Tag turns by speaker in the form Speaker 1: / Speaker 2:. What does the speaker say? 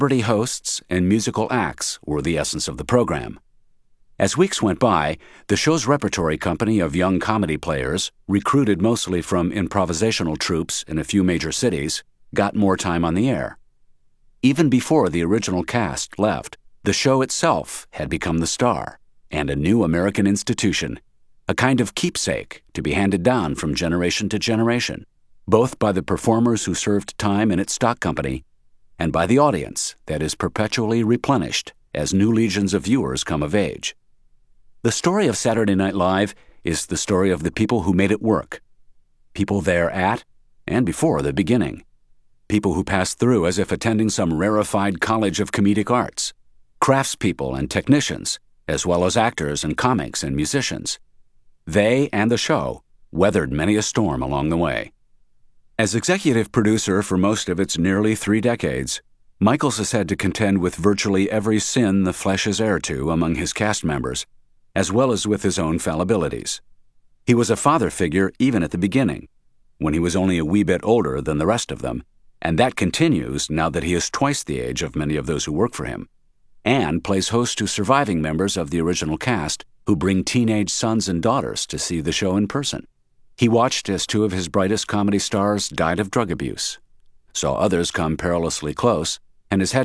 Speaker 1: celebrity hosts and musical acts were the essence of the program. As weeks went by, the show's repertory company of young comedy players, recruited mostly from improvisational troupes in a few major cities, got more time on the air. Even before the original cast left, the show itself had become the star and a new American institution, a kind of keepsake to be handed down from generation to generation, both by the performers who served time in its stock company and by the audience that is perpetually replenished as new legions of viewers come of age. The story of Saturday Night Live is the story of the people who made it work, people there at and before the beginning, people who passed through as if attending some rarefied college of comedic arts, craftspeople and technicians, as well as actors and comics and musicians. They and the show weathered many a storm along the way. As executive producer for most of its nearly 3 decades, Michaels has had to contend with virtually every sin the flesh is heir to among his cast members, as well as with his own fallibilities. He was a father figure even at the beginning, when he was only a wee bit older than the rest of them, and that continues now that he is twice the age of many of those who work for him, and plays host to surviving members of the original cast who bring teenage sons and daughters to see the show in person. He watched as 2 of his brightest comedy stars died of drug abuse, saw others come perilously close, and has had